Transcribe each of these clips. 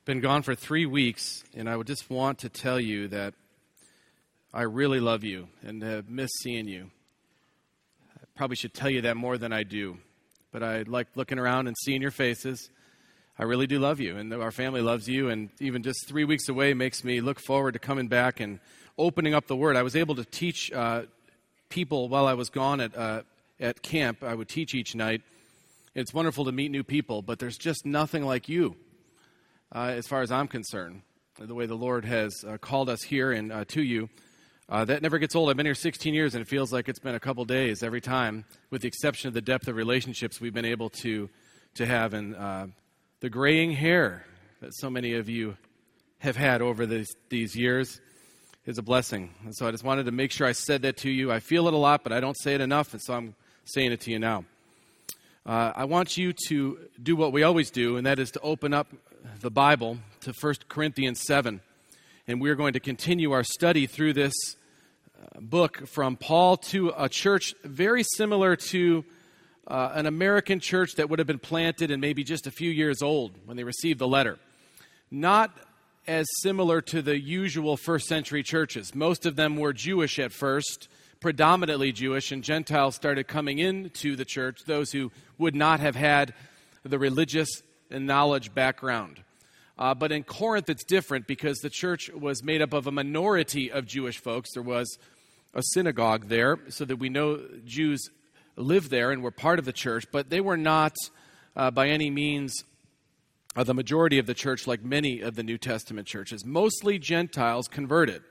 Been gone for 3 weeks, and I would just want to tell you that I really love you and have missed seeing you. I probably should tell you that more than I do, but I like looking around and seeing your faces. I really do love you, and our family loves you, and even just 3 weeks away makes me look forward to coming back and opening up the Word. I was able to teach people while I was gone at camp. I would teach each night. It's wonderful to meet new people, but there's just nothing like you. As far as I'm concerned, the way the Lord has called us here and to you, that never gets old. I've been here 16 years, and it feels like it's been a couple days every time, with the exception of the depth of relationships we've been able to have, and the graying hair that so many of you have had over these years is a blessing. And so I just wanted to make sure I said that to you. I feel it a lot, but I don't say it enough, and so I'm saying it to you now. I want you to do what we always do, and that is to open up the Bible to 1 Corinthians 7. And we're going to continue our study through this book from Paul to a church very similar to an American church that would have been planted and maybe just a few years old when they received the letter. Not as similar to the usual first century churches. Most of them were Jewish at first, predominantly Jewish, and Gentiles started coming into the church, those who would not have had the religious and knowledge background. But in Corinth, it's different because the church was made up of a minority of Jewish folks. There was a synagogue there, so that we know Jews lived there and were part of the church, but they were not by any means the majority of the church like many of the New Testament churches. Mostly Gentiles converted,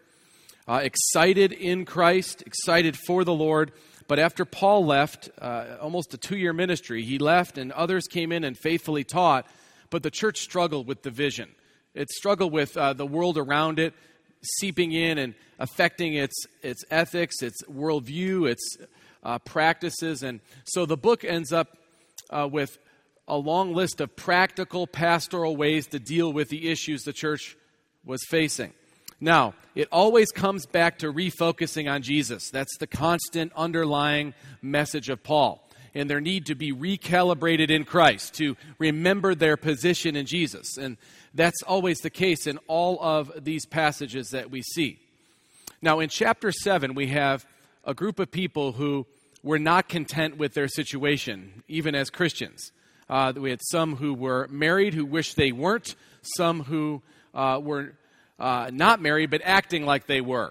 excited in Christ, excited for the Lord. But after Paul left, almost a 2-year ministry, he left and others came in and faithfully taught, but the church struggled with division. It struggled with the world around it seeping in and affecting its ethics, its worldview, its practices. And so the book ends up with a long list of practical pastoral ways to deal with the issues the church was facing. Now, it always comes back to refocusing on Jesus. That's the constant underlying message of Paul. And their need to be recalibrated in Christ, to remember their position in Jesus. And that's always the case in all of these passages that we see. Now, in chapter 7, we have a group of people who were not content with their situation, even as Christians. We had some who were married who wished they weren't, some who were not married, but acting like they were.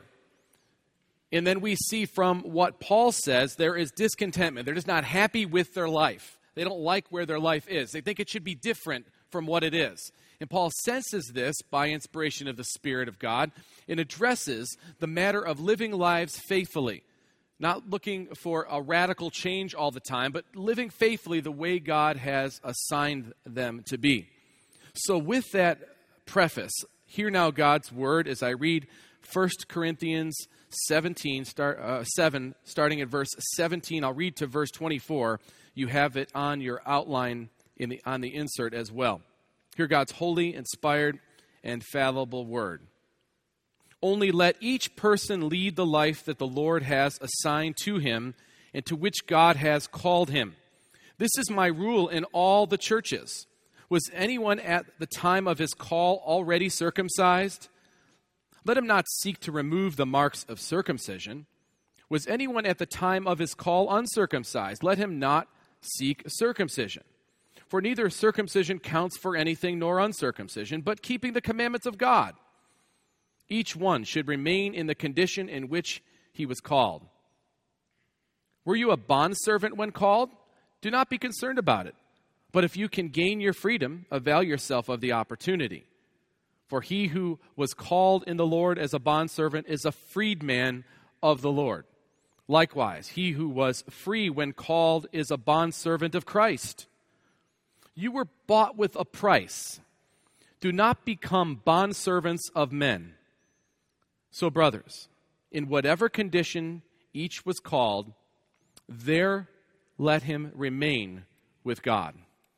And then we see from what Paul says, there is discontentment. They're just not happy with their life. They don't like where their life is. They think it should be different from what it is. And Paul senses this by inspiration of the Spirit of God and addresses the matter of living lives faithfully. Not looking for a radical change all the time, but living faithfully the way God has assigned them to be. So with that preface, hear now God's word as I read 1 Corinthians 7, starting at verse 17. I'll read to verse 24. You have it on your outline on the insert as well. Hear God's holy, inspired, and fallible word. Only let each person lead the life that the Lord has assigned to him and to which God has called him. This is my rule in all the churches. Was anyone at the time of his call already circumcised? Let him not seek to remove the marks of circumcision. Was anyone at the time of his call uncircumcised? Let him not seek circumcision. For neither circumcision counts for anything nor uncircumcision, but keeping the commandments of God. Each one should remain in the condition in which he was called. Were you a bondservant when called? Do not be concerned about it. But if you can gain your freedom, avail yourself of the opportunity. For he who was called in the Lord as a bondservant is a freedman of the Lord. Likewise, he who was free when called is a bondservant of Christ. You were bought with a price. Do not become bondservants of men. So, brothers, in whatever condition each was called, there let him remain with God.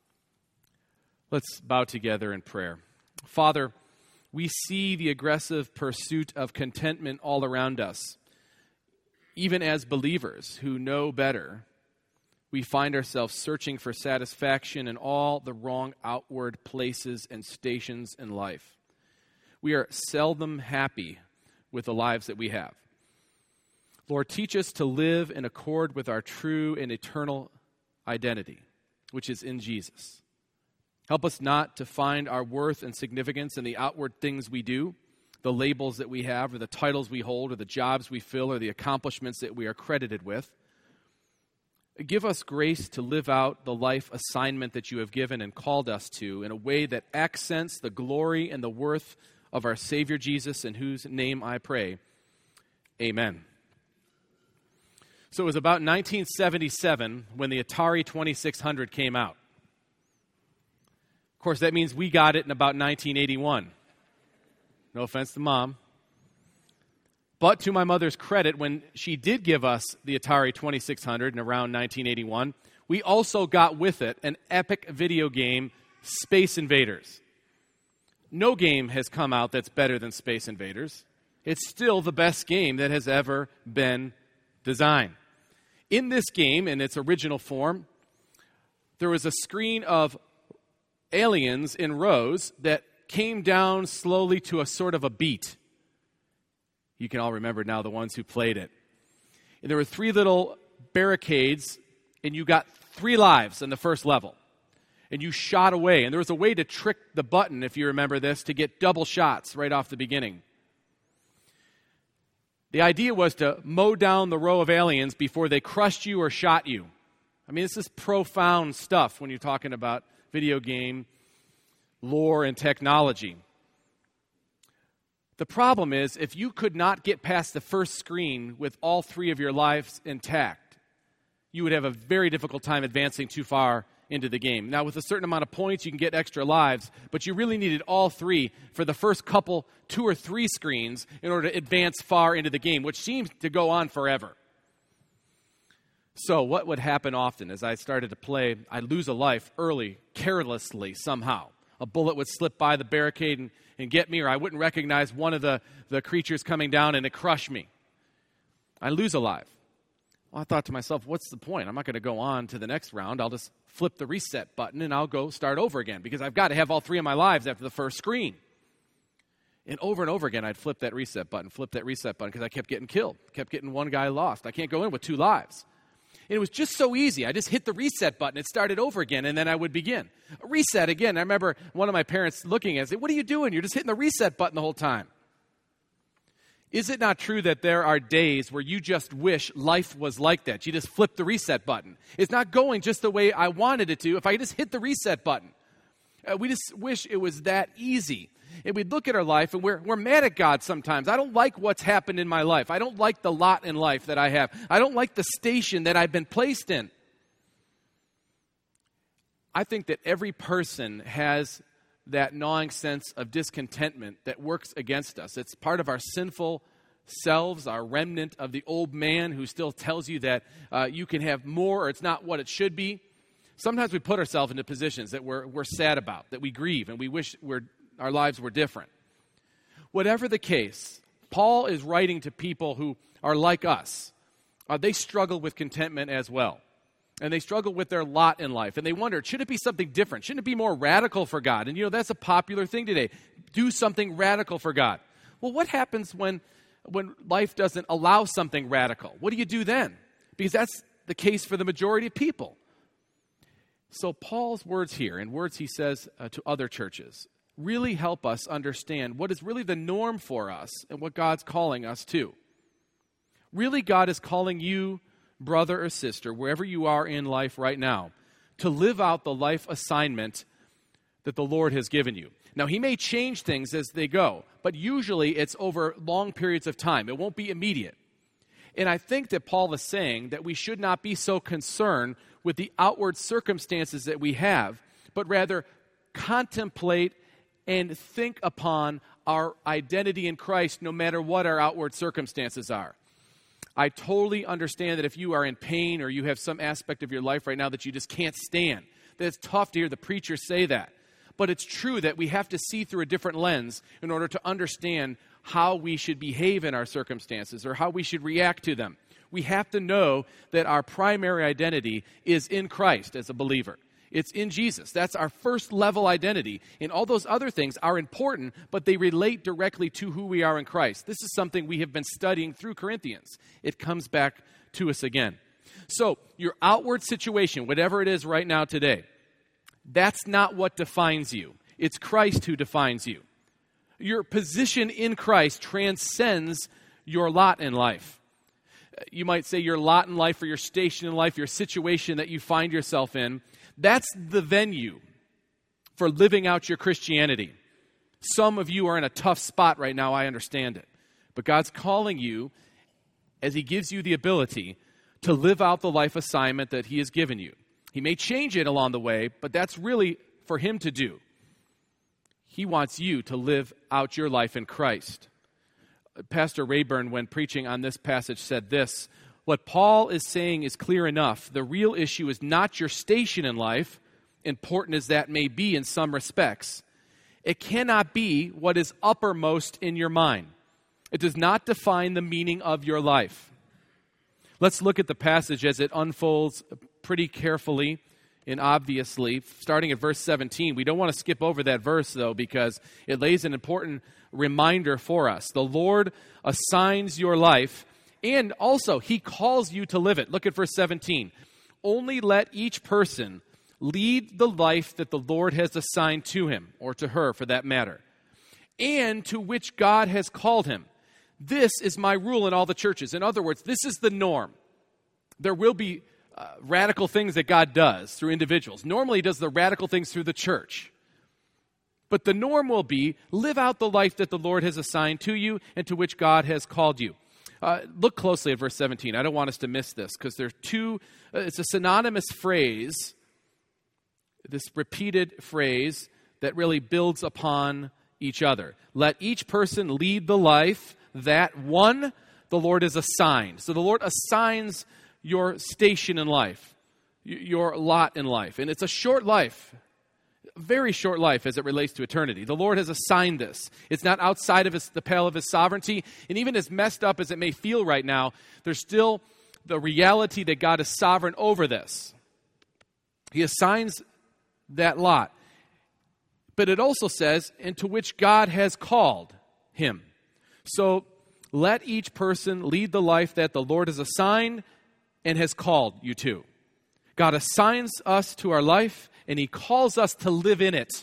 Let's bow together in prayer. Father, we see the aggressive pursuit of contentment all around us, even as believers who know better. we find ourselves searching for satisfaction in all the wrong outward places and stations in life. We are seldom happy with the lives that we have. Lord, teach us to live in accord with our true and eternal identity, which is in Jesus. Help us not to find our worth and significance in the outward things we do, the labels that we have, or the titles we hold, or the jobs we fill, or the accomplishments that we are credited with. Give us grace to live out the life assignment that you have given and called us to in a way that accents the glory and the worth of our Savior Jesus, in whose name I pray. Amen. So it was about 1977 when the Atari 2600 came out. Of course, that means we got it in about 1981. No offense to Mom. But to my mother's credit, when she did give us the Atari 2600 in around 1981, we also got with it an epic video game, Space Invaders. No game has come out that's better than Space Invaders. It's still the best game that has ever been designed. In this game, in its original form, there was a screen of aliens in rows that came down slowly to a sort of a beat. You can all remember now, the ones who played it. And there were 3 little barricades, and you got 3 lives in the first level. And you shot away. And there was a way to trick the button, if you remember this, to get double shots right off the beginning. The idea was to mow down the row of aliens before they crushed you or shot you. I mean, this is profound stuff when you're talking about video game lore and technology. The problem is, if you could not get past the first screen with all 3 of your lives intact, you would have a very difficult time advancing too far into the game. Now, with a certain amount of points, you can get extra lives, but you really needed all 3 for the first couple, 2 or 3 screens in order to advance far into the game, which seems to go on forever. So what would happen often as I started to play, I'd lose a life early, carelessly, somehow. A bullet would slip by the barricade and get me, or I wouldn't recognize one of the creatures coming down and it crushed me. I'd lose a life. Well, I thought to myself, what's the point? I'm not going to go on to the next round. I'll just flip the reset button and I'll go start over again because I've got to have all 3 of my lives after the first screen. And over again, I'd flip that reset button because I kept getting killed. Kept getting one guy lost. I can't go in with 2 lives. And it was just so easy. I just hit the reset button. It started over again, and then I would begin. Reset again. I remember one of my parents looking at it and saying, what are you doing? You're just hitting the reset button the whole time. Is it not true that there are days where you just wish life was like that? You just flip the reset button. It's not going just the way I wanted it to if I just hit the reset button. We just wish it was that easy. And we'd look at our life, and we're mad at God sometimes. I don't like what's happened in my life. I don't like the lot in life that I have. I don't like the station that I've been placed in. I think that every person has that gnawing sense of discontentment that works against us. It's part of our sinful selves, our remnant of the old man who still tells you that you can have more or it's not what it should be. Sometimes we put ourselves into positions that we're sad about, that we grieve, and we wish our lives were different. Whatever the case, Paul is writing to people who are like us. They struggle with contentment as well. And they struggle with their lot in life. And they wonder, should it be something different? Shouldn't it be more radical for God? And that's a popular thing today. Do something radical for God. Well, what happens when life doesn't allow something radical? What do you do then? Because that's the case for the majority of people. So Paul's words here, and words he says to other churches, really help us understand what is really the norm for us and what God's calling us to. Really, God is calling you, brother or sister, wherever you are in life right now, to live out the life assignment that the Lord has given you. Now, he may change things as they go, but usually it's over long periods of time. It won't be immediate. And I think that Paul is saying that we should not be so concerned with the outward circumstances that we have, but rather contemplate and think upon our identity in Christ no matter what our outward circumstances are. I totally understand that if you are in pain or you have some aspect of your life right now that you just can't stand, that it's tough to hear the preacher say that. But it's true that we have to see through a different lens in order to understand how we should behave in our circumstances or how we should react to them. We have to know that our primary identity is in Christ as a believer. It's in Jesus. That's our first level identity. And all those other things are important, but they relate directly to who we are in Christ. This is something we have been studying through Corinthians. It comes back to us again. So, your outward situation, whatever it is right now today, that's not what defines you. It's Christ who defines you. Your position in Christ transcends your lot in life. You might say your lot in life or your station in life, your situation that you find yourself in, that's the venue for living out your Christianity. Some of you are in a tough spot right now, I understand it. But God's calling you as He gives you the ability to live out the life assignment that He has given you. He may change it along the way, but that's really for Him to do. He wants you to live out your life in Christ. Pastor Rayburn, when preaching on this passage, said this: what Paul is saying is clear enough. The real issue is not your station in life, important as that may be in some respects. It cannot be what is uppermost in your mind. It does not define the meaning of your life. Let's look at the passage as it unfolds pretty carefully and obviously, starting at verse 17. We don't want to skip over that verse, though, because it lays an important reminder for us. The Lord assigns your life, and also He calls you to live it. Look at verse 17. Only let each person lead the life that the Lord has assigned to him, or to her for that matter, and to which God has called him. This is my rule in all the churches. In other words, this is the norm. There will be radical things that God does through individuals. Normally He does the radical things through the church. But the norm will be, live out the life that the Lord has assigned to you and to which God has called you. Look closely at verse 17. I don't want us to miss this because there are two, it's a synonymous phrase, this repeated phrase that really builds upon each other. Let each person lead the life that one, the Lord has assigned. So the Lord assigns your station in life, your lot in life. And it's a short life, very short life as it relates to eternity. The Lord has assigned this. It's not outside of the pale of His sovereignty. And even as messed up as it may feel right now, there's still the reality that God is sovereign over this. He assigns that lot. But it also says, and to which God has called him. So let each person lead the life that the Lord has assigned and has called you to. God assigns us to our life, and He calls us to live in it.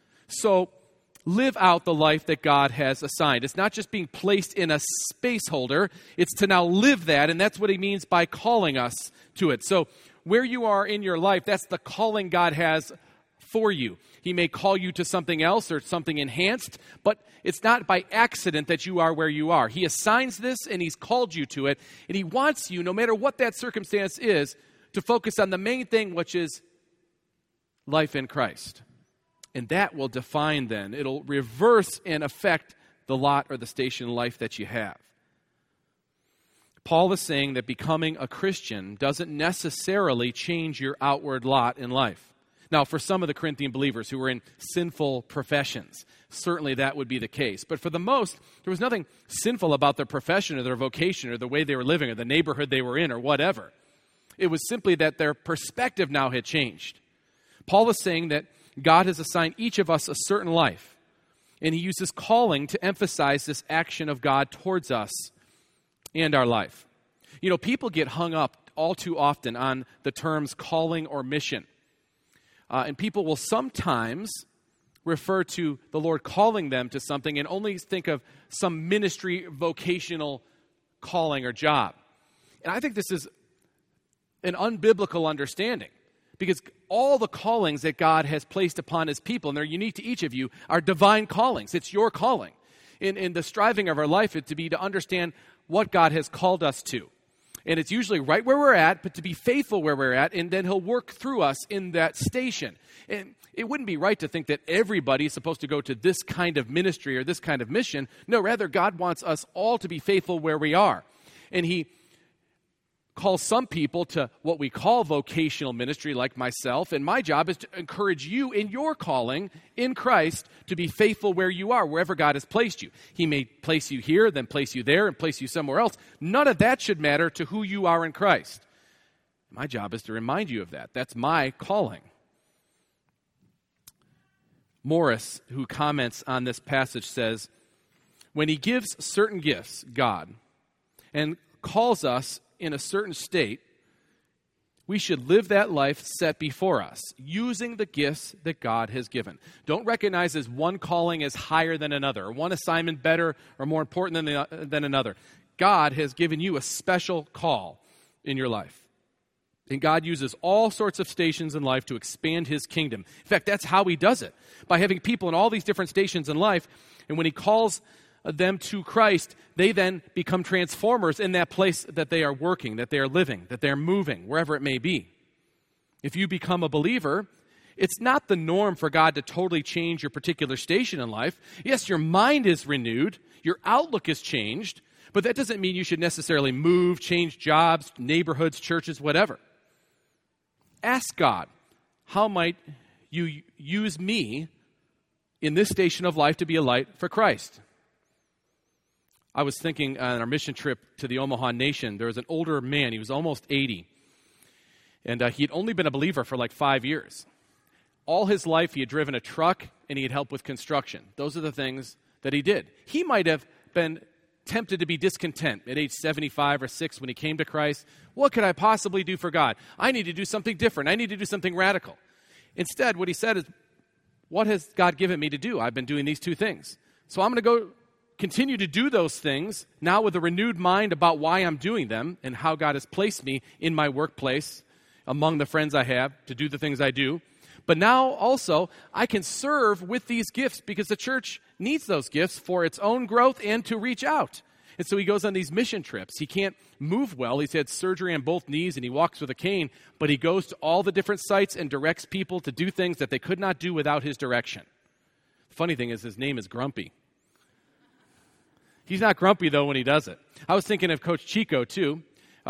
So live out the life that God has assigned. It's not just being placed in a space holder. It's to now live that, and that's what He means by calling us to it. So where you are in your life, that's the calling God has for you. He may call you to something else or something enhanced, but it's not by accident that you are where you are. He assigns this, and He's called you to it, and He wants you, no matter what that circumstance is, to focus on the main thing, which is life in Christ. And that will define then, it'll reverse and affect the lot or the station in life that you have. Paul is saying that becoming a Christian doesn't necessarily change your outward lot in life. Now, for some of the Corinthian believers who were in sinful professions, certainly that would be the case. But for the most, there was nothing sinful about their profession or their vocation or the way they were living or the neighborhood they were in or whatever. It was simply that their perspective now had changed. Paul is saying that God has assigned each of us a certain life, and He uses calling to emphasize this action of God towards us and our life. You know, people get hung up all too often on the terms calling or mission. And people will sometimes refer to the Lord calling them to something and only think of some ministry, vocational calling or job. And I think this is an unbiblical understanding, because all the callings that God has placed upon His people, and they're unique to each of you, are divine callings. It's your calling. In the striving of our life, it's to be to understand what God has called us to. And it's usually right where we're at, but to be faithful where we're at, and then He'll work through us in that station. And it wouldn't be right to think that everybody is supposed to go to this kind of ministry or this kind of mission. No, rather, God wants us all to be faithful where we are. And He calls some people to what we call vocational ministry, like myself, and my job is to encourage you in your calling in Christ to be faithful where you are, wherever God has placed you. He may place you here, then place you there, and place you somewhere else. None of that should matter to who you are in Christ. My job is to remind you of that. That's my calling. Morris, who comments on this passage, says, when he gives certain gifts, God, and calls us in a certain state, we should live that life set before us, using the gifts that God has given. Don't recognize as one calling as higher than another, or one assignment better or more important than another. God has given you a special call in your life. And God uses all sorts of stations in life to expand his kingdom. In fact, that's how he does it, by having people in all these different stations in life. And when he calls them to Christ, they then become transformers in that place that they are working, that they are living, that they are moving, wherever it may be. If you become a believer, it's not the norm for God to totally change your particular station in life. Yes, your mind is renewed, your outlook is changed, but that doesn't mean you should necessarily move, change jobs, neighborhoods, churches, whatever. Ask God, how might you use me in this station of life to be a light for Christ? I was thinking on our mission trip to the Omaha Nation, there was an older man, he was almost 80, and he'd only been a believer for like 5 years. All his life he had driven a truck and he had helped with construction. Those are the things that he did. He might have been tempted to be discontent at age 75 or 6 when he came to Christ. What could I possibly do for God? I need to do something different. I need to do something radical. Instead, what he said is, what has God given me to do? I've been doing these two things. So I'm going to go continue to do those things now with a renewed mind about why I'm doing them and how God has placed me in my workplace among the friends I have to do the things I do. But now also I can serve with these gifts because the church needs those gifts for its own growth and to reach out. And so he goes on these mission trips. He can't move well. He's had surgery on both knees and he walks with a cane, but he goes to all the different sites and directs people to do things that they could not do without his direction. The funny thing is his name is Grumpy. He's not grumpy, though, when he does it. I was thinking of Coach Chico, too.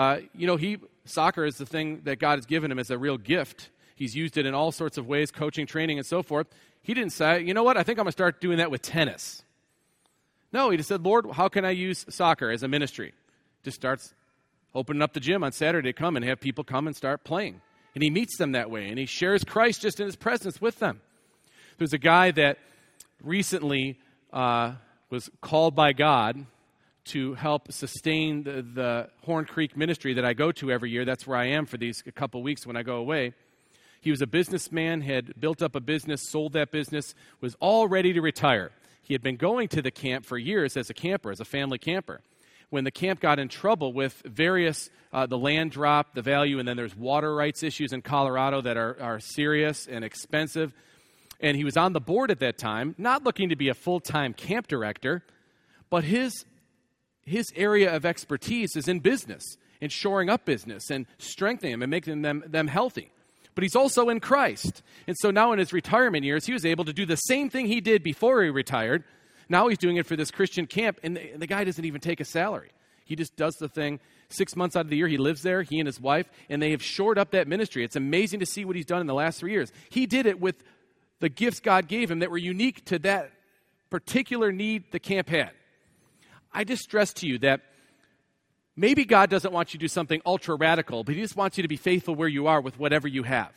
Soccer is the thing that God has given him as a real gift. He's used it in all sorts of ways, coaching, training, and so forth. He didn't say, you know what, I think I'm going to start doing that with tennis. No, he just said, Lord, how can I use soccer as a ministry? Just starts opening up the gym on Saturday to come and have people come and start playing. And he meets them that way, and he shares Christ just in his presence with them. There's a guy that recently was called by God to help sustain the Horn Creek ministry that I go to every year. That's where I am for these couple weeks when I go away. He was a businessman, had built up a business, sold that business, was all ready to retire. He had been going to the camp for years as a camper, as a family camper. When the camp got in trouble with various, the land dropped, the value, and then there's water rights issues in Colorado that are serious and expensive. And he was on the board at that time, not looking to be a full-time camp director, but his area of expertise is in business and shoring up business and strengthening them and making them healthy. But he's also in Christ. And so now in his retirement years, he was able to do the same thing he did before he retired. Now he's doing it for this Christian camp, and the guy doesn't even take a salary. He just does the thing 6 months out of the year. He lives there, he and his wife, and they have shored up that ministry. It's amazing to see what he's done in the last 3 years. He did it with the gifts God gave him that were unique to that particular need the camp had. I just stress to you that maybe God doesn't want you to do something ultra radical, but he just wants you to be faithful where you are with whatever you have.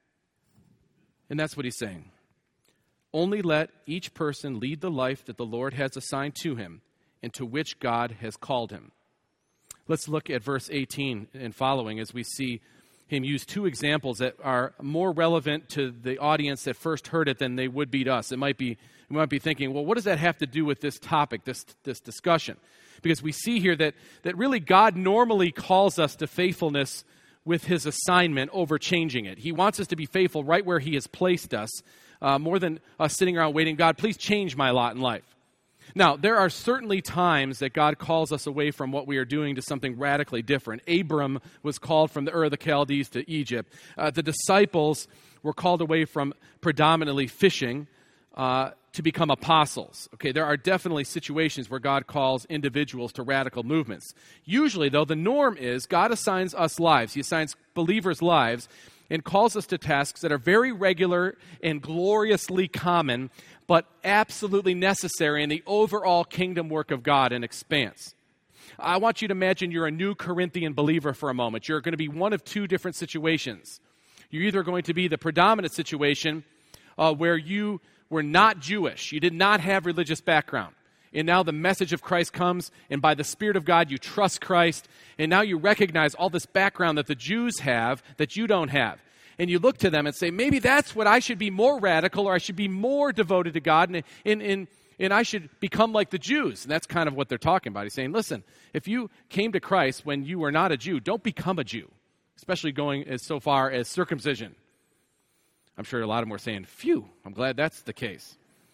And that's what he's saying. Only let each person lead the life that the Lord has assigned to him and to which God has called him. Let's look at verse 18 and following as we see him use two examples that are more relevant to the audience that first heard it than they would be to us. We might be thinking, well, what does that have to do with this topic, this discussion? Because we see here that really God normally calls us to faithfulness with his assignment over changing it. He wants us to be faithful right where he has placed us, more than us sitting around waiting, God, please change my lot in life. Now, there are certainly times that God calls us away from what we are doing to something radically different. Abram was called from the Ur of the Chaldees to Egypt. The disciples were called away from predominantly fishing to become apostles. Okay, there are definitely situations where God calls individuals to radical movements. Usually, though, the norm is God assigns us lives. He assigns believers lives and calls us to tasks that are very regular and gloriously common, but absolutely necessary in the overall kingdom work of God and expanse. I want you to imagine you're a new Corinthian believer for a moment. You're going to be one of two different situations. You're either going to be the predominant situation where you were not Jewish. You did not have religious background. And now the message of Christ comes, and by the Spirit of God, you trust Christ. And now you recognize all this background that the Jews have that you don't have. And you look to them and say, maybe that's what I should be more radical, or I should be more devoted to God, and I should become like the Jews. And that's kind of what they're talking about. He's saying, listen, if you came to Christ when you were not a Jew, don't become a Jew, especially going as so far as circumcision. I'm sure a lot of them were saying, phew, I'm glad that's the case.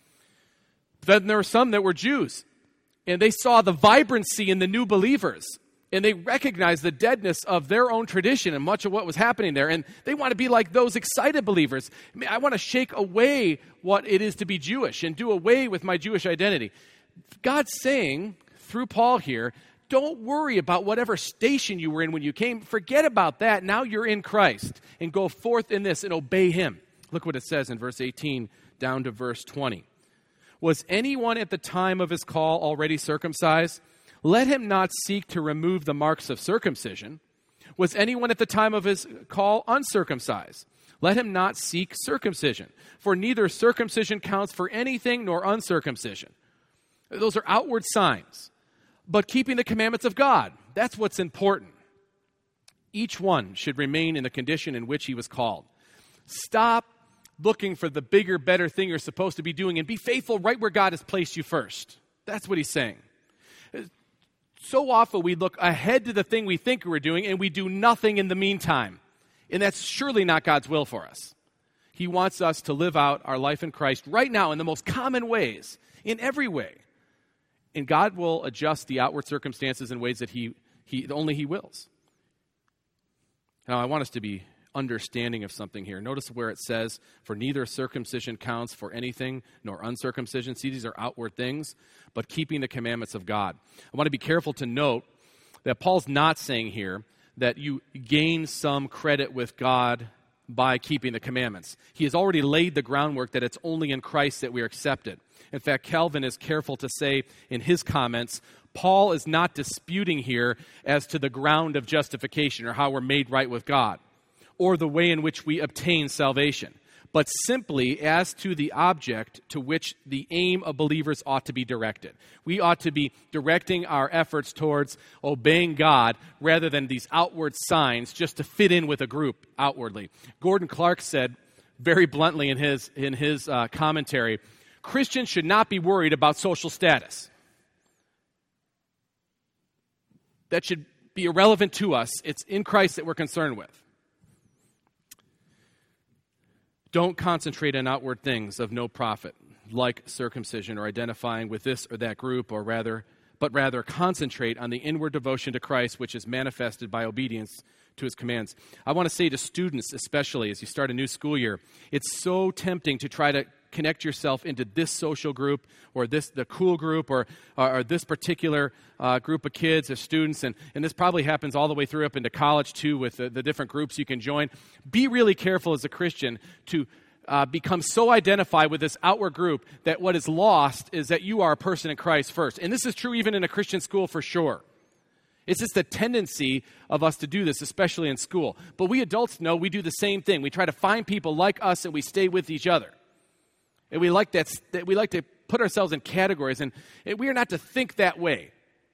Then there were some that were Jews, and they saw the vibrancy in the new believers, and they recognized the deadness of their own tradition and much of what was happening there, and they want to be like those excited believers. I want to shake away what it is to be Jewish and do away with my Jewish identity. God's saying, through Paul here, don't worry about whatever station you were in when you came. Forget about that. Now you're in Christ, and go forth in this and obey Him. Look what it says in verse 18 down to verse 20. Was anyone at the time of his call already circumcised? Let him not seek to remove the marks of circumcision. Was anyone at the time of his call uncircumcised? Let him not seek circumcision. For neither circumcision counts for anything nor uncircumcision. Those are outward signs. But keeping the commandments of God, that's what's important. Each one should remain in the condition in which he was called. Stop looking for the bigger, better thing you're supposed to be doing, and be faithful right where God has placed you first. That's what he's saying. So often we look ahead to the thing we think we're doing, and we do nothing in the meantime. And that's surely not God's will for us. He wants us to live out our life in Christ right now in the most common ways, in every way. And God will adjust the outward circumstances in ways that only He wills. Now, I want us to be understanding of something here. Notice where it says, for neither circumcision counts for anything nor uncircumcision. See, these are outward things, but keeping the commandments of God. I want to be careful to note that Paul's not saying here that you gain some credit with God by keeping the commandments. He has already laid the groundwork that it's only in Christ that we are accepted. In fact, Calvin is careful to say in his comments, Paul is not disputing here as to the ground of justification or how we're made right with God, or the way in which we obtain salvation, but simply as to the object to which the aim of believers ought to be directed. We ought to be directing our efforts towards obeying God rather than these outward signs just to fit in with a group outwardly. Gordon Clark said very bluntly in his commentary, Christians should not be worried about social status. That should be irrelevant to us. It's in Christ that we're concerned with. Don't concentrate on outward things of no profit, like circumcision or identifying with this or that group, but rather concentrate on the inward devotion to Christ, which is manifested by obedience to His commands. I want to say to students, especially as you start a new school year, it's so tempting to try to connect yourself into this social group or the cool group or this particular group of kids or students. And this probably happens all the way through up into college too with the different groups you can join. Be really careful as a Christian to become so identified with this outward group that what is lost is that you are a person in Christ first. And this is true even in a Christian school for sure. It's just a tendency of us to do this, especially in school. But we adults know we do the same thing. We try to find people like us and we stay with each other. And we like that. We like to put ourselves in categories, and we are not to think that way.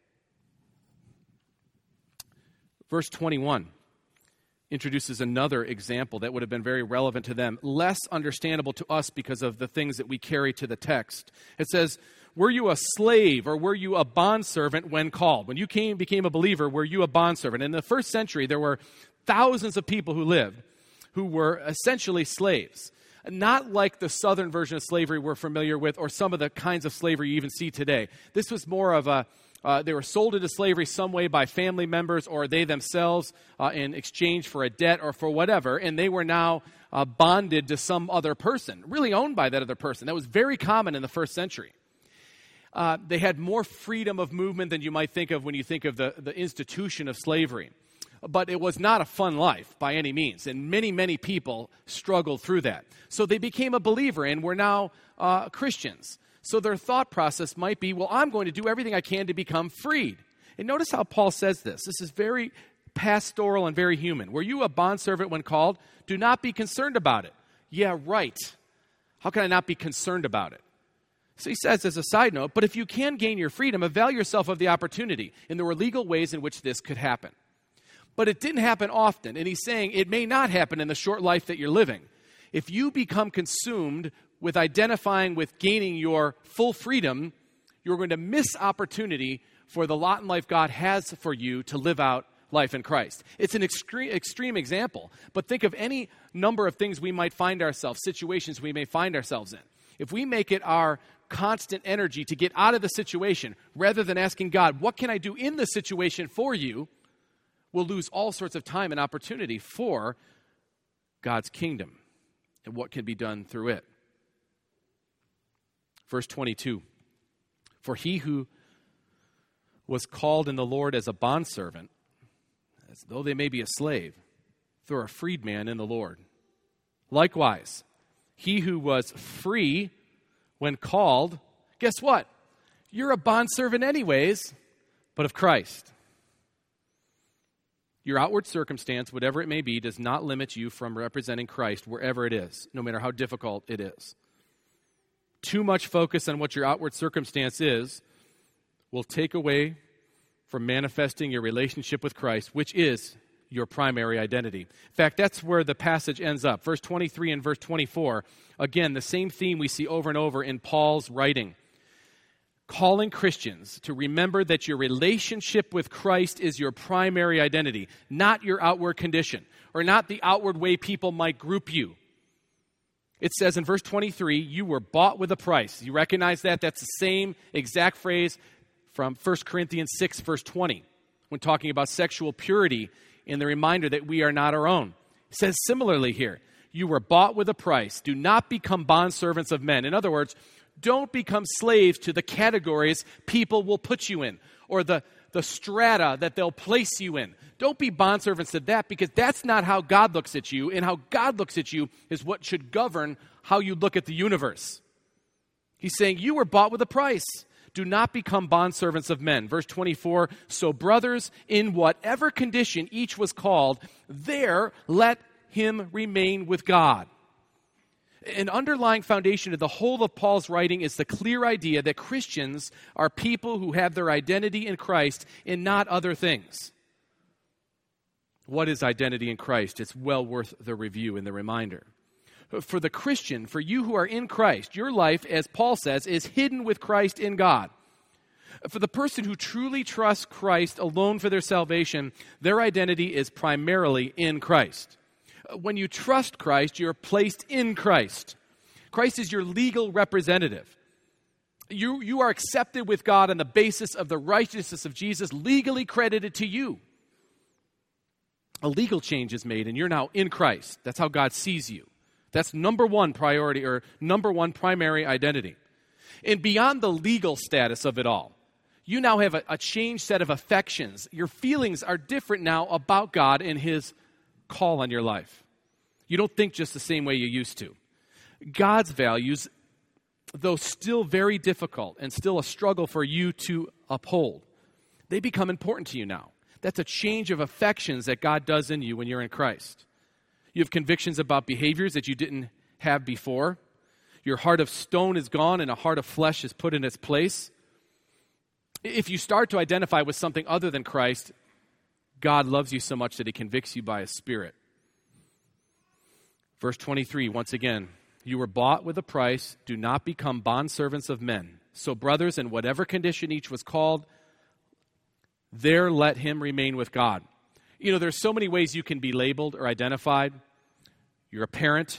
Verse 21 introduces another example that would have been very relevant to them, less understandable to us because of the things that we carry to the text. It says, were you a slave or were you a bondservant when called? When you became a believer, were you a bondservant? In the first century, there were thousands of people who lived who were essentially slaves. Not like the southern version of slavery we're familiar with or some of the kinds of slavery you even see today. This was more of a They were sold into slavery some way by family members or they themselves in exchange for a debt or for whatever, and they were now bonded to some other person, really owned by that other person. That was very common in the first century. They had more freedom of movement than you might think of when you think of the institution of slavery. But it was not a fun life by any means, and many, many people struggled through that. So they became a believer and were now Christians. So their thought process might be, well, I'm going to do everything I can to become freed. And notice how Paul says this. This is very pastoral and very human. Were you a bondservant when called? Do not be concerned about it. Yeah, right. How can I not be concerned about it? So he says as a side note, but if you can gain your freedom, avail yourself of the opportunity. And there were legal ways in which this could happen. But it didn't happen often. And he's saying it may not happen in the short life that you're living. If you become consumed with identifying with gaining your full freedom, you're going to miss opportunity for the lot in life God has for you to live out life in Christ. It's an extreme example, but think of any number of things we might find ourselves, situations we may find ourselves in. If we make it our constant energy to get out of the situation, rather than asking God, what can I do in the situation for you, we'll lose all sorts of time and opportunity for God's kingdom and what can be done through it. Verse 22, for he who was called in the Lord as a bondservant, as though they may be a slave, they're a freedman in the Lord. Likewise, he who was free when called, guess what? You're a bondservant anyways, but of Christ. Your outward circumstance, whatever it may be, does not limit you from representing Christ wherever it is, no matter how difficult it is. Too much focus on what your outward circumstance is will take away from manifesting your relationship with Christ, which is your primary identity. In fact, that's where the passage ends up. Verse 23 and verse 24, again, the same theme we see over and over in Paul's writing. Calling Christians to remember that your relationship with Christ is your primary identity, not your outward condition, or not the outward way people might group you. It says in verse 23, you were bought with a price. You recognize that? That's the same exact phrase from 1 Corinthians 6, verse 20, when talking about sexual purity and the reminder that we are not our own. It says similarly here, you were bought with a price. Do not become bondservants of men. In other words, don't become slaves to the categories people will put you in or the strata that they'll place you in. Don't be bondservants to that, because that's not how God looks at you, and how God looks at you is what should govern how you look at the universe. He's saying you were bought with a price. Do not become bondservants of men. Verse 24, so brothers, in whatever condition each was called, there let him remain with God. An underlying foundation of the whole of Paul's writing is the clear idea that Christians are people who have their identity in Christ and not other things. What is identity in Christ? It's well worth the review and the reminder. For the Christian, for you who are in Christ, your life, as Paul says, is hidden with Christ in God. For the person who truly trusts Christ alone for their salvation, their identity is primarily in Christ. When you trust Christ, you're placed in Christ. Christ is your legal representative. You are accepted with God on the basis of the righteousness of Jesus, legally credited to you. A legal change is made, and you're now in Christ. That's how God sees you. That's number one priority, or number one primary identity. And beyond the legal status of it all, you now have a changed set of affections. Your feelings are different now about God and His call on your life. You don't think just the same way you used to. God's values, though still very difficult and still a struggle for you to uphold, they become important to you now. That's a change of affections that God does in you when you're in Christ. You have convictions about behaviors that you didn't have before. Your heart of stone is gone and a heart of flesh is put in its place. If you start to identify with something other than Christ, God loves you so much that He convicts you by His Spirit. Verse 23, once again, you were bought with a price. Do not become bondservants of men. So brothers, in whatever condition each was called, there let him remain with God. You know, there's so many ways you can be labeled or identified. You're a parent,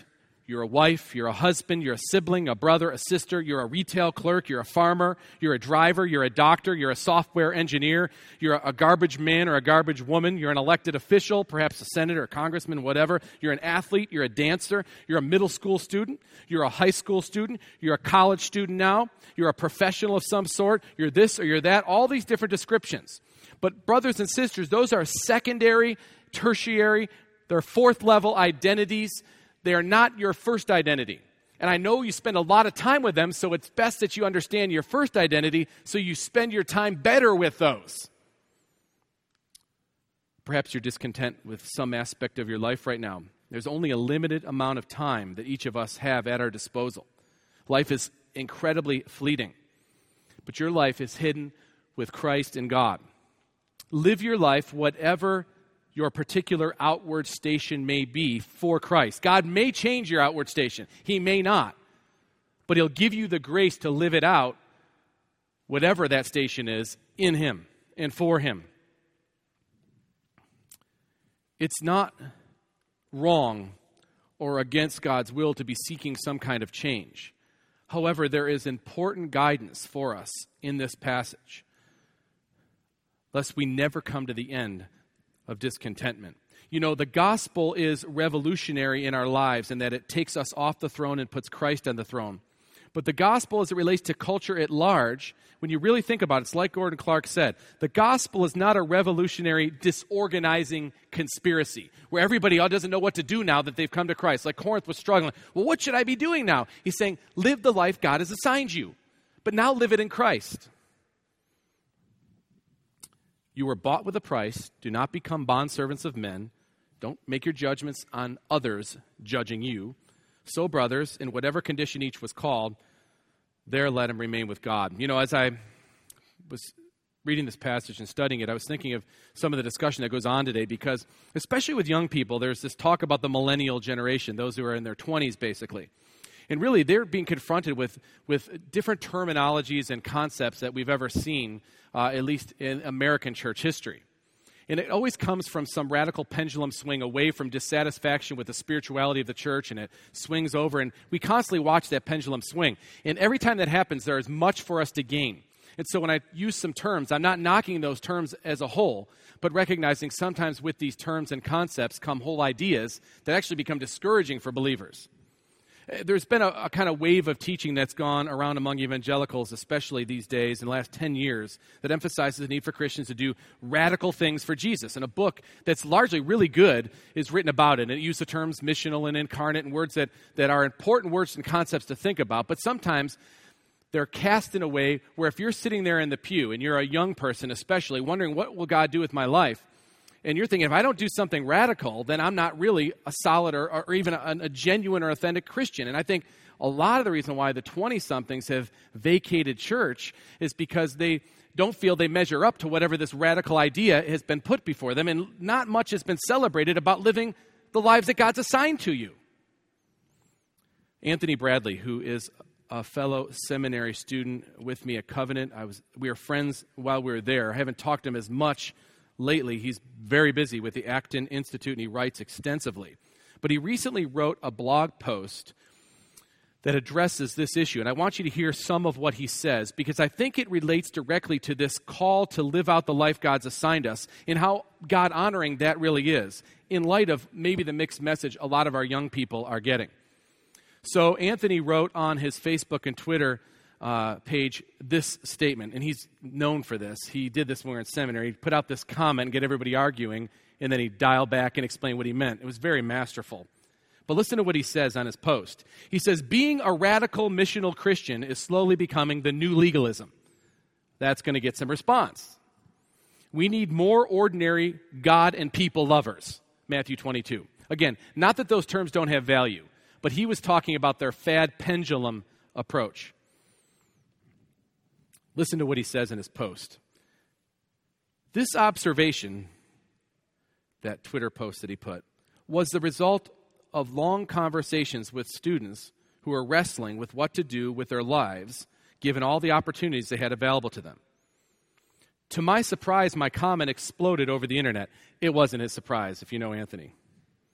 You're a wife, you're a husband, you're a sibling, a brother, a sister, you're a retail clerk, you're a farmer, you're a driver, you're a doctor, you're a software engineer, you're a garbage man or a garbage woman, you're an elected official, perhaps a senator, a congressman, whatever. You're an athlete, you're a dancer, you're a middle school student, you're a high school student, you're a college student now, you're a professional of some sort, you're this or you're that, all these different descriptions. But brothers and sisters, those are secondary, tertiary, they're fourth level identities. They are not your first identity. And I know you spend a lot of time with them, so it's best that you understand your first identity so you spend your time better with those. Perhaps you're discontent with some aspect of your life right now. There's only a limited amount of time that each of us have at our disposal. Life is incredibly fleeting, but your life is hidden with Christ in God. Live your life whatever your particular outward station may be for Christ. God may change your outward station. He may not. But He'll give you the grace to live it out, whatever that station is, in Him and for Him. It's not wrong or against God's will to be seeking some kind of change. However, there is important guidance for us in this passage, lest we never come to the end of discontentment. You know, the gospel is revolutionary in our lives in that it takes us off the throne and puts Christ on the throne. But the gospel, as it relates to culture at large, when you really think about it, it's like Gordon Clark said, the gospel is not a revolutionary, disorganizing conspiracy where everybody doesn't know what to do now that they've come to Christ. Like Corinth was struggling. Well, what should I be doing now? He's saying, live the life God has assigned you, but now live it in Christ. You were bought with a price. Do not become bondservants of men. Don't make your judgments on others judging you. So, brothers, in whatever condition each was called, there let him remain with God. You know, as I was reading this passage and studying it, I was thinking of some of the discussion that goes on today because, especially with young people, there's this talk about the millennial generation, those who are in their 20s, basically. And really, they're being confronted with different terminologies and concepts that we've ever seen, at least in American church history. And it always comes from some radical pendulum swing away from dissatisfaction with the spirituality of the church, and it swings over, and we constantly watch that pendulum swing. And every time that happens, there is much for us to gain. And so when I use some terms, I'm not knocking those terms as a whole, but recognizing sometimes with these terms and concepts come whole ideas that actually become discouraging for believers. There's been a kind of wave of teaching that's gone around among evangelicals, especially these days, in the last 10 years, that emphasizes the need for Christians to do radical things for Jesus. And a book that's largely really good is written about it. And it uses the terms missional and incarnate and words that are important words and concepts to think about. But sometimes they're cast in a way where if you're sitting there in the pew and you're a young person especially wondering, what will God do with my life? And you're thinking, if I don't do something radical, then I'm not really a solid or even a genuine or authentic Christian. And I think a lot of the reason why the 20-somethings have vacated church is because they don't feel they measure up to whatever this radical idea has been put before them. And not much has been celebrated about living the lives that God's assigned to you. Anthony Bradley, who is a fellow seminary student with me at Covenant, we were friends while we were there. I haven't talked to him as much lately. He's very busy with the Acton Institute, and he writes extensively. But he recently wrote a blog post that addresses this issue, and I want you to hear some of what he says, because I think it relates directly to this call to live out the life God's assigned us and how God-honoring that really is, in light of maybe the mixed message a lot of our young people are getting. So Anthony wrote on his Facebook and Twitter page this statement, and he's known for this. He did this when we were in seminary. He put out this comment and get everybody arguing, and then he'd dial back and explain what he meant. It was very masterful. But listen to what he says on his post. He says, being a radical missional Christian is slowly becoming the new legalism. That's going to get some response. We need more ordinary God and people lovers, Matthew 22. Again, not that those terms don't have value, but he was talking about their fad pendulum approach. Listen to what he says in his post. This observation, that Twitter post that he put, was the result of long conversations with students who are wrestling with what to do with their lives, given all the opportunities they had available to them. To my surprise, my comment exploded over the internet. It wasn't his surprise, if you know Anthony.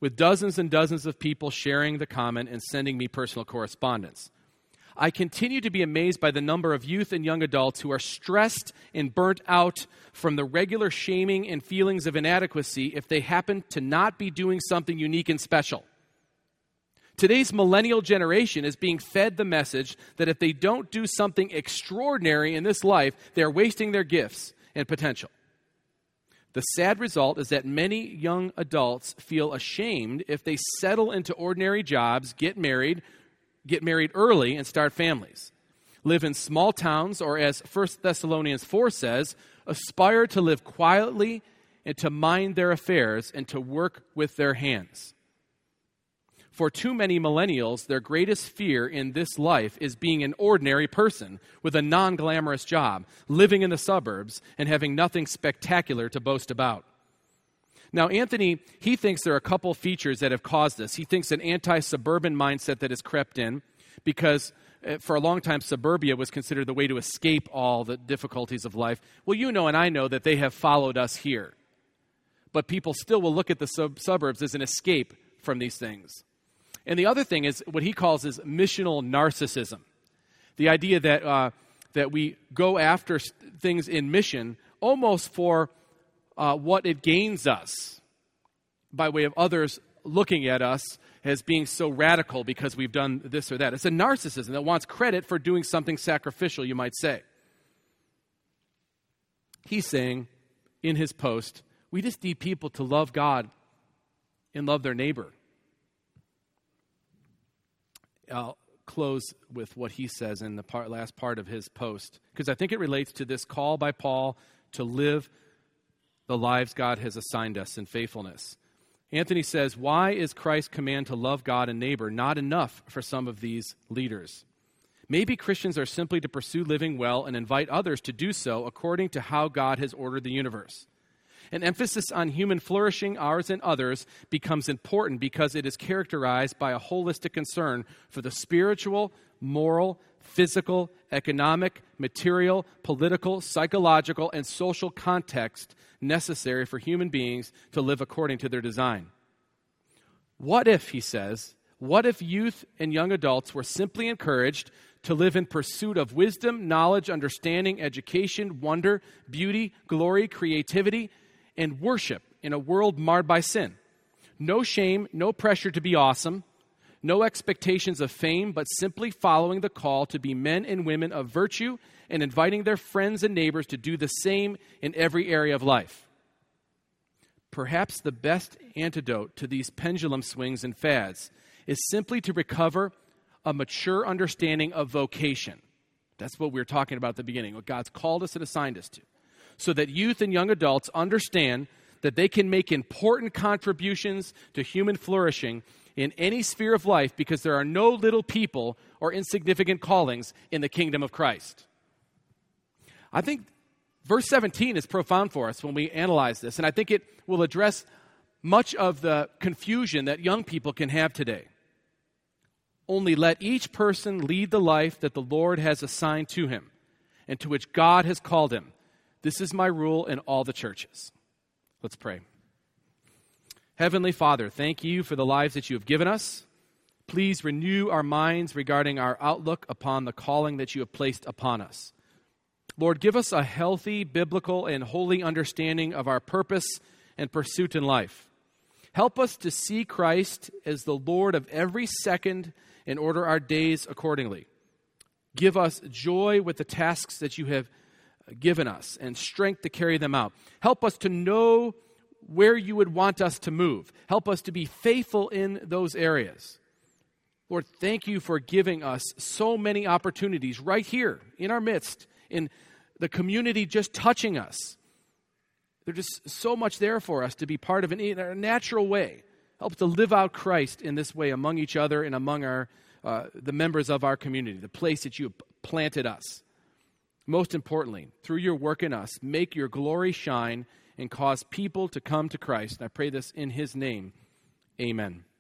with dozens and dozens of people sharing the comment and sending me personal correspondence. I continue to be amazed by the number of youth and young adults who are stressed and burnt out from the regular shaming and feelings of inadequacy if they happen to not be doing something unique and special. Today's millennial generation is being fed the message that if they don't do something extraordinary in this life, they are wasting their gifts and potential. The sad result is that many young adults feel ashamed if they settle into ordinary jobs, get married early, and start families. Live in small towns, or as 1 Thessalonians 4 says, aspire to live quietly and to mind their affairs and to work with their hands. For too many millennials, their greatest fear in this life is being an ordinary person with a non-glamorous job, living in the suburbs, and having nothing spectacular to boast about. Now, Anthony, he thinks there are a couple features that have caused this. He thinks an anti-suburban mindset that has crept in because for a long time, suburbia was considered the way to escape all the difficulties of life. Well, you know and I know that they have followed us here. But people still will look at the suburbs as an escape from these things. And the other thing is what he calls is missional narcissism. The idea that we go after things in mission almost for what it gains us by way of others looking at us as being so radical because we've done this or that. It's a narcissism that wants credit for doing something sacrificial, you might say. He's saying in his post, we just need people to love God and love their neighbor. I'll close with what he says in the last part of his post, because I think it relates to this call by Paul to live the lives God has assigned us in faithfulness. Anthony says, why is Christ's command to love God and neighbor not enough for some of these leaders? Maybe Christians are simply to pursue living well and invite others to do so according to how God has ordered the universe. An emphasis on human flourishing, ours and others, becomes important because it is characterized by a holistic concern for the spiritual, moral, physical, economic, material, political, psychological, and social context necessary for human beings to live according to their design. What if, he says, what if youth and young adults were simply encouraged to live in pursuit of wisdom, knowledge, understanding, education, wonder, beauty, glory, creativity, and worship in a world marred by sin? No shame, no pressure to be awesome, no expectations of fame, but simply following the call to be men and women of virtue and inviting their friends and neighbors to do the same in every area of life. Perhaps the best antidote to these pendulum swings and fads is simply to recover a mature understanding of vocation. That's what we were talking about at the beginning, what God's called us and assigned us to. So that youth and young adults understand that they can make important contributions to human flourishing in any sphere of life because there are no little people or insignificant callings in the kingdom of Christ. I think verse 17 is profound for us when we analyze this, and I think it will address much of the confusion that young people can have today. Only let each person lead the life that the Lord has assigned to him and to which God has called him. This is my rule in all the churches. Let's pray. Heavenly Father, thank you for the lives that you have given us. Please renew our minds regarding our outlook upon the calling that you have placed upon us. Lord, give us a healthy, biblical, and holy understanding of our purpose and pursuit in life. Help us to see Christ as the Lord of every second and order our days accordingly. Give us joy with the tasks that you have given us and strength to carry them out. Help us to know where you would want us to move. Help us to be faithful in those areas. Lord, thank you for giving us so many opportunities right here in our midst, in the community just touching us. There's just so much there for us to be part of in a natural way. Help us to live out Christ in this way among each other and among the members of our community, the place that you have planted us. Most importantly, through your work in us, make your glory shine and cause people to come to Christ. And I pray this in his name. Amen.